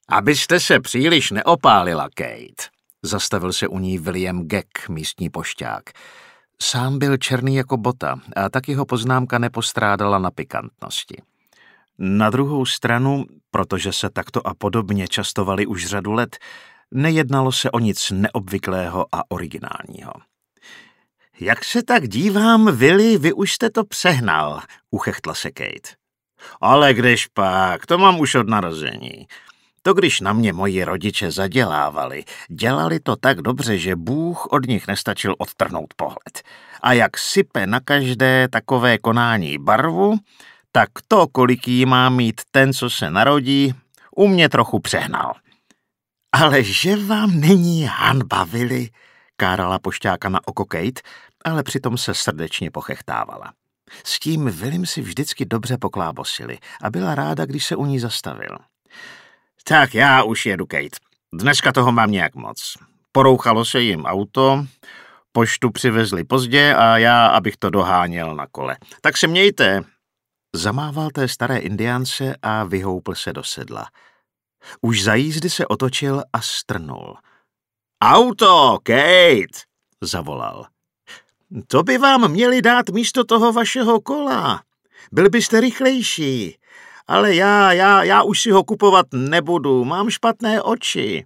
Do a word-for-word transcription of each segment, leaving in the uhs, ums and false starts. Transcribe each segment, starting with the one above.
Abyste se příliš neopálila, Kate, zastavil se u ní William Gek, místní pošťák. Sám byl černý jako bota a tak jeho poznámka nepostrádala na pikantnosti. Na druhou stranu, protože se takto a podobně častovali už řadu let, nejednalo se o nic neobvyklého a originálního. Jak se tak dívám, Willy, vy už jste to přehnal, uchechtla se Kate. Ale kdežpak, to mám už od narození. To když na mě moji rodiče zadělávali, dělali to tak dobře, že Bůh od nich nestačil odtrhnout pohled. A jak sype na každé takové konání barvu, tak to, kolik jí má mít ten, co se narodí, u mě trochu přehnal. Ale že vám není hanba, Willy, kárala pošťáka na oko Kate, ale přitom se srdečně pochechtávala. S tím Willym si vždycky dobře poklábosili a byla ráda, když se u ní zastavil. Tak já už jedu, Kate. Dneska toho mám nějak moc. Porouchalo se jim auto, poštu přivezli pozdě a já, abych to doháněl na kole. Tak se mějte. Zamával té staré Indiánce a vyhoupl se do sedla. Už za jízdy se otočil a strnul. Auto, Kate, zavolal. To by vám měli dát místo toho vašeho kola. Byl byste rychlejší. Ale já, já, já už si ho kupovat nebudu, mám špatné oči.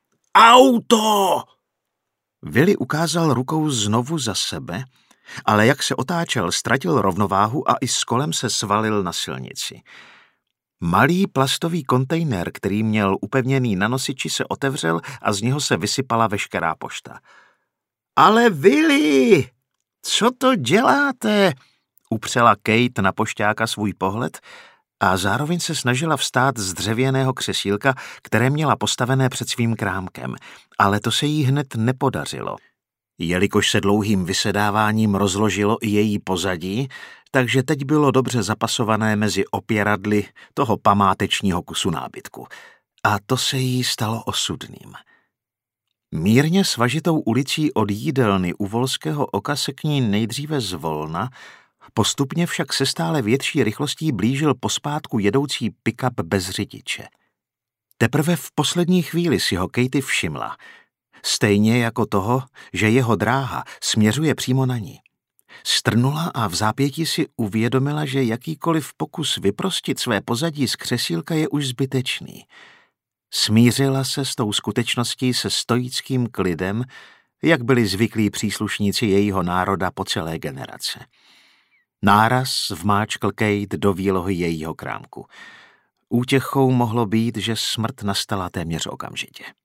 Auto! Willy ukázal rukou znovu za sebe, ale jak se otáčel, ztratil rovnováhu a i s kolem se svalil na silnici. Malý plastový kontejner, který měl upevněný na nosiči, se otevřel a z něho se vysypala veškerá pošta. Ale Willy, co to děláte? Upřela Kate na pošťáka svůj pohled a zároveň se snažila vstát z dřevěného křesílka, které měla postavené před svým krámkem, ale to se jí hned nepodařilo. Jelikož se dlouhým vysedáváním rozložilo i její pozadí, takže teď bylo dobře zapasované mezi opěradly toho památečního kusu nábytku. A to se jí stalo osudným. Mírně svažitou ulicí od jídelny u Volského oka se k ní nejdříve zvolna, postupně však se stále větší rychlostí blížil pospátku jedoucí pick-up bez řidiče. Teprve v poslední chvíli si ho Katie všimla, stejně jako toho, že jeho dráha směřuje přímo na ní. Strnula a v zápětí si uvědomila, že jakýkoliv pokus vyprostit své pozadí z křesílka je už zbytečný. Smířila se s tou skutečností se stoickým klidem, jak byli zvyklí příslušníci jejího národa po celé generace. Náraz vmáčkl Kate do výlohy jejího krámku. Útěchou mohlo být, že smrt nastala téměř okamžitě.